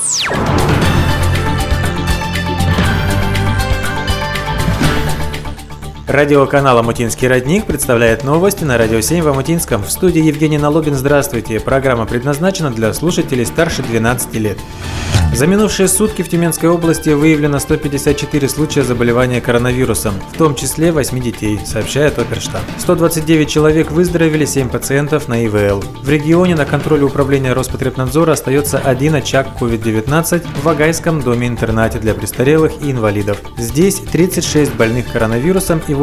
Радиоканал «Омутинский родник» представляет новости на Радио 7 в Омутинском. В студии Евгений Налобин. Здравствуйте. Программа предназначена для слушателей старше 12 лет. За минувшие сутки в Тюменской области выявлено 154 случая заболевания коронавирусом, в том числе 8 детей, сообщает Оперштаб. 129 человек выздоровели, 7 пациентов на ИВЛ. В регионе на контроле управления Роспотребнадзора остается один очаг COVID-19 в Вагайском доме-интернате для престарелых и инвалидов. Здесь 36 больных коронавирусом и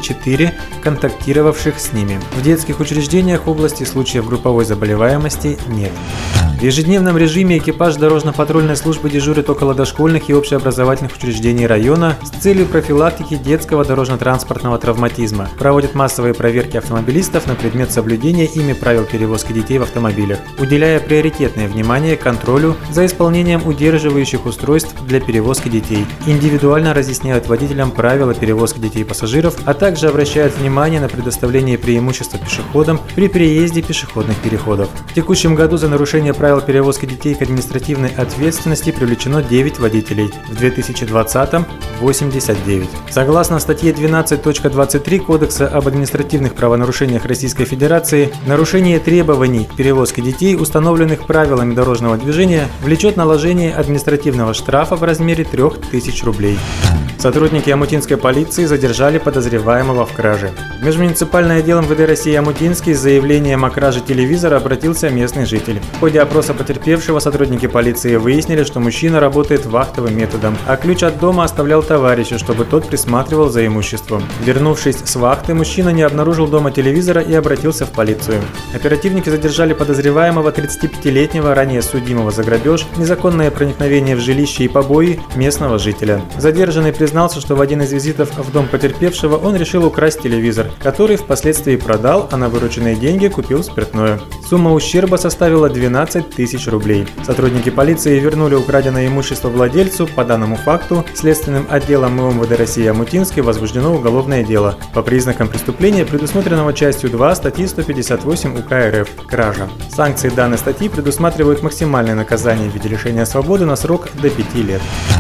84 контактировавших с ними. В детских учреждениях области случаев групповой заболеваемости нет. В ежедневном режиме экипаж дорожно-патрульной службы дежурит около дошкольных и общеобразовательных учреждений района с целью профилактики детского дорожно-транспортного травматизма. Проводит массовые проверки автомобилистов на предмет соблюдения ими правил перевозки детей в автомобилях, уделяя приоритетное внимание контролю за исполнением удерживающих устройств для перевозки детей. Индивидуально разъясняют водителям правила перевозки детей и пассажиров, а также обращают внимание на предоставление преимущества пешеходам при переезде пешеходных переходов. В текущем году за нарушение правил перевозки детей к административной ответственности привлечено 9 водителей, в 2020-м – 89. Согласно статье 12.23 Кодекса об административных правонарушениях Российской Федерации, нарушение требований к перевозке детей, установленных правилами дорожного движения, влечет наложение административного штрафа в размере 3000 рублей. Сотрудники Омутинской полиции задержали подозреваемого в краже. В межмуниципальное отдел МВД России Омутинский с заявлением о краже телевизора обратился местный житель. В ходе опроса потерпевшего сотрудники полиции выяснили, что мужчина работает вахтовым методом, а ключ от дома оставлял товарищу, чтобы тот присматривал за имуществом. Вернувшись с вахты, мужчина не обнаружил дома телевизора и обратился в полицию. Оперативники задержали подозреваемого 35-летнего, ранее судимого за грабеж, незаконное проникновение в жилище и побои местного жителя. Задержанный признался, что в один из визитов в дом потерпевшего он решил украсть телевизор, который впоследствии продал, а на вырученные деньги купил спиртное. Сумма ущерба составила 12 тысяч рублей. Сотрудники полиции вернули украденное имущество владельцу. По данному факту следственным отделом МВД России Омутинский возбуждено уголовное дело по признакам преступления, предусмотренного частью 2 статьи 158 УК РФ «Кража». Санкции данной статьи предусматривают максимальное наказание в виде лишения свободы на срок до 5 лет.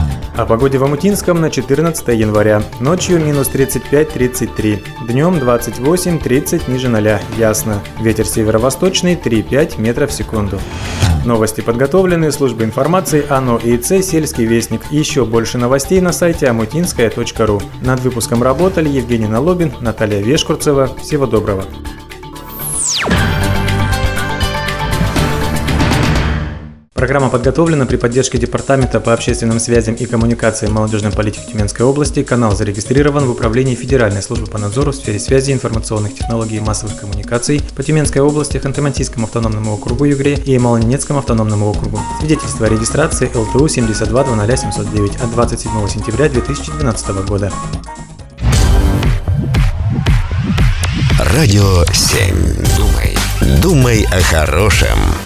О погоде в Омутинском на 14 января. Ночью минус 35-33. Днем 28-30 ниже 0. Ясно. Ветер северо-восточный 3-5 метров в секунду. Новости подготовлены службой информации АНО ИЦ «Сельский вестник». Еще больше новостей на сайте омутинская.ру. Над выпуском работали Евгений Налобин, Наталья Вешкурцева. Всего доброго. Программа подготовлена при поддержке Департамента по общественным связям и коммуникациям молодежной политики Тюменской области. Канал зарегистрирован в Управлении Федеральной службы по надзору в сфере связи, информационных технологий и массовых коммуникаций по Тюменской области, Ханты-Мансийскому автономному округу Югре и Ямало-Ненецкому автономному округу. Свидетельство о регистрации ЛТУ 7200709 от 27 сентября 2012 года. Радио 7. Думай о хорошем.